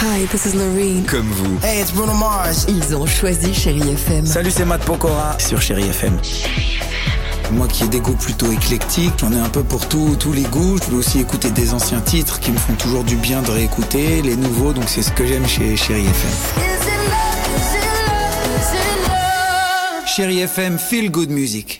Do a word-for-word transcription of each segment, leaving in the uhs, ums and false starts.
Hi, this is Loreen. Comme vous. Hey, it's Bruno Mars. Ils ont choisi Chérie F M. Salut, c'est Matt Pokora sur Chérie F M. Moi qui ai des goûts plutôt éclectiques, j'en ai un peu pour tout, tous les goûts. Je veux aussi écouter des anciens titres qui me font toujours du bien de réécouter, les nouveaux, donc c'est ce que j'aime chez Chérie F M. Chérie F M, feel good music.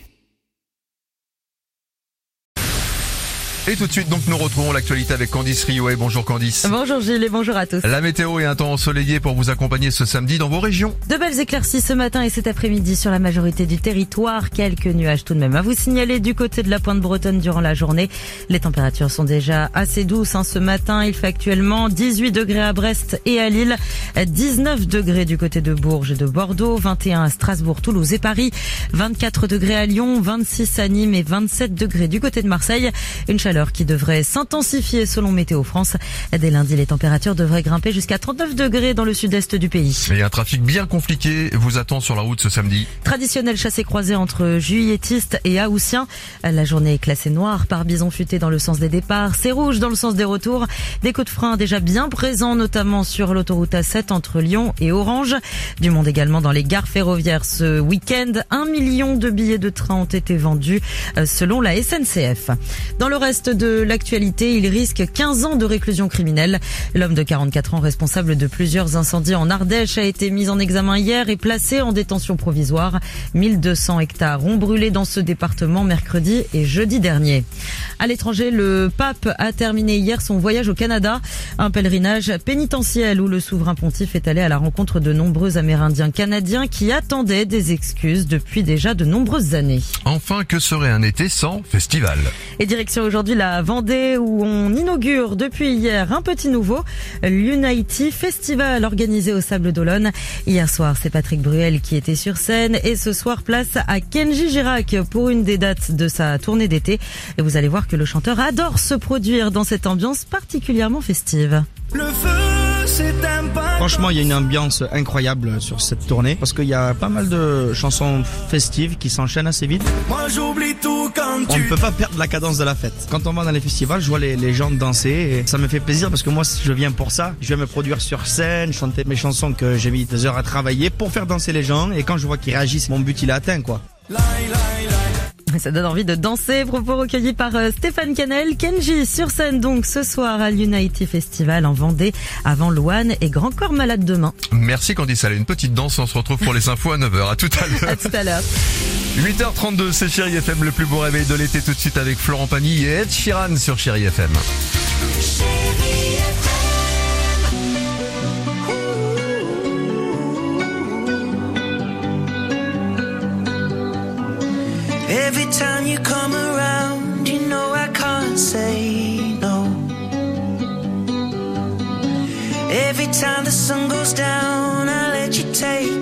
Et tout de suite, donc, nous retrouvons l'actualité avec Candice Riouet. Bonjour Candice. Bonjour Gilles et bonjour à tous. La météo est un temps ensoleillé pour vous accompagner ce samedi dans vos régions. De belles éclaircies ce matin et cet après-midi sur la majorité du territoire. Quelques nuages tout de même à vous signaler du côté de la pointe bretonne durant la journée. Les températures sont déjà assez douces hein, ce matin. Il fait actuellement dix-huit degrés à Brest et à Lille, dix-neuf degrés du côté de Bourges et de Bordeaux, vingt et un à Strasbourg, Toulouse et Paris, vingt-quatre degrés à Lyon, vingt-six à Nîmes et vingt-sept degrés du côté de Marseille. Une chaleur qui devrait s'intensifier selon Météo France. Dès lundi, les températures devraient grimper jusqu'à trente-neuf degrés dans le sud-est du pays. Et un trafic bien compliqué vous attend sur la route ce samedi. Traditionnel chassé-croisé entre juilletistes et haussiens. La journée est classée noire par bison futé dans le sens des départs. C'est rouge dans le sens des retours. Des coups de frein déjà bien présents, notamment sur l'autoroute A sept entre Lyon et Orange. Du monde également dans les gares ferroviaires ce week-end. Un million de billets de train ont été vendus selon la S N C F. Dans le reste de l'actualité, il risque quinze ans de réclusion criminelle. L'homme de quarante-quatre ans responsable de plusieurs incendies en Ardèche a été mis en examen hier et placé en détention provisoire. mille deux cents hectares ont brûlé dans ce département mercredi et jeudi dernier. À l'étranger, le pape a terminé hier son voyage au Canada, un pèlerinage pénitentiel où le souverain pontife est allé à la rencontre de nombreux Amérindiens canadiens qui attendaient des excuses depuis déjà de nombreuses années. Enfin, que serait un été sans festival? Et direction aujourd'hui la Vendée où on inaugure depuis hier un petit nouveau, l'Unity Festival organisé au Sable d'Olonne. Hier soir, c'est Patrick Bruel qui était sur scène et ce soir, place à Kenji Girac pour une des dates de sa tournée d'été. Et vous allez voir que le chanteur adore se produire dans cette ambiance particulièrement festive. Le feu, c'est un pas. Franchement, il y a une ambiance incroyable sur cette tournée parce qu'il y a pas mal de chansons festives qui s'enchaînent assez vite. Moi j'oublie tout quand On tu... ne peut pas perdre la cadence de la fête. Quand on va dans les festivals, je vois les, les gens danser et ça me fait plaisir parce que moi, je viens pour ça. Je viens me produire sur scène, chanter mes chansons que j'ai mis des heures à travailler pour faire danser les gens et quand je vois qu'ils réagissent, mon but il est atteint quoi. Lai, lai, lai. Ça donne envie de danser. Propos recueillis par Stéphane Canel. Kenji sur scène donc ce soir à l'Unity Festival en Vendée avant Louane et Grand Corps Malade demain. Merci Candice, allez, une petite danse, on se retrouve pour les infos à neuf heures. À tout à l'heure. À tout à l'heure. huit heures trente-deux, c'est Chérie F M, le plus beau réveil de l'été, tout de suite avec Florent Pagny et Ed Sheeran sur Chérie F M. Every time you come around, you know I can't say no. Every time the sun goes down, I let you take